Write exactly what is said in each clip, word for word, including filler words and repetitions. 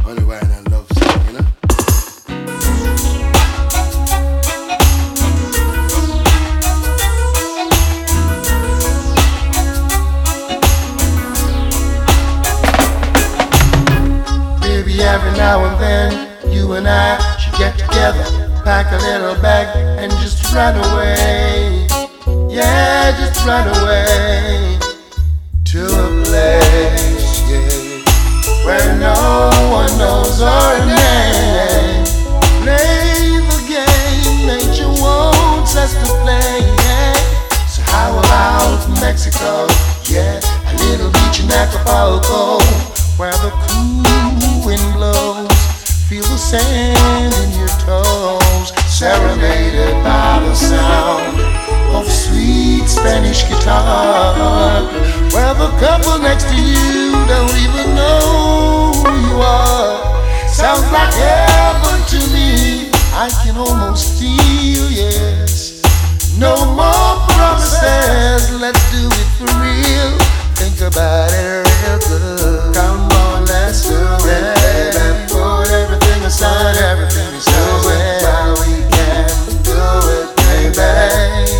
Only wine and love song, you know. Baby, every now and then, you and I should get together, pack a little bag, and just run away. Yeah, just run away to a place, yeah, where no one knows our name. Play the game nature wants us to play, yeah. So how about Mexico? Yeah, a little beach in Acapulco, where the cool wind blows, feel the sand in your toes, serenaded by the sound of sweet Spanish guitar, where the couple next to you don't even know who you are. Sounds like heaven to me, I can almost feel, yes. No more promises, let's do it for real. Think about it real good. Come on, let's do it, baby. Put everything aside, everything aside. Do it while we can do it, baby.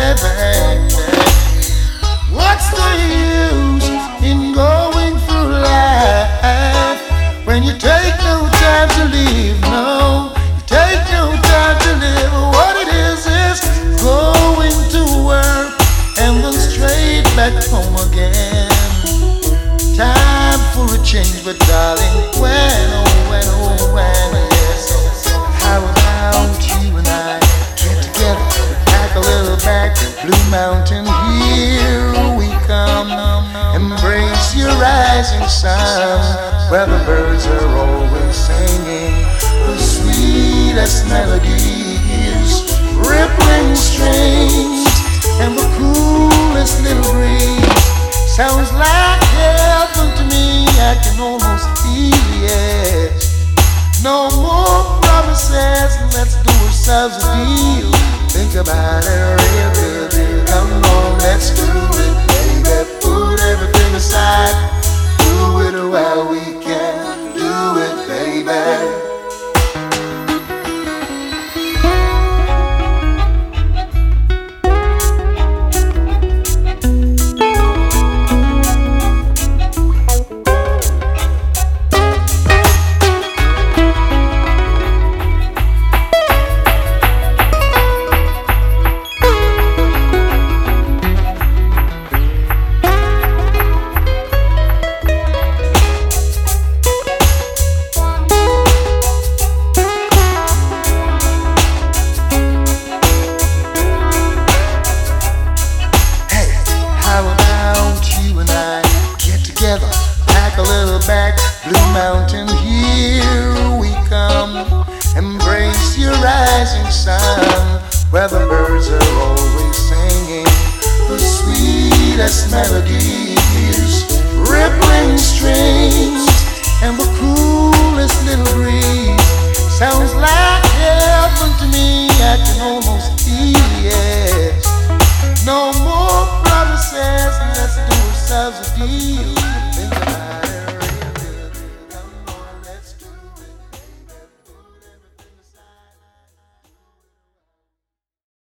What's the use in going through life when you take no time to live? No, you take no time to live. What it is is going to work and then straight back home again. Time for a change, but darling, when, oh, when, oh, when, yes. How about you and I get together, pack a little bag, Blue Mountain, here we come. Embrace your rising sun, where the birds are always singing the sweetest melodies, rippling strings, and the coolest little breeze. Sounds like heaven to me, I can almost feel it. No more promises, let's do ourselves a deal. Think about it real good. Come on, let's do it, baby. Put everything aside. Do it while we can. Do it, baby. Pack a little bag, Blue Mountain, here we come. Embrace your rising sun, where the birds are always singing the sweetest melodies, rippling strings, and the coolest little breeze. Sounds like heaven to me, I can almost feel it. No more promises, let's do ourselves a deal.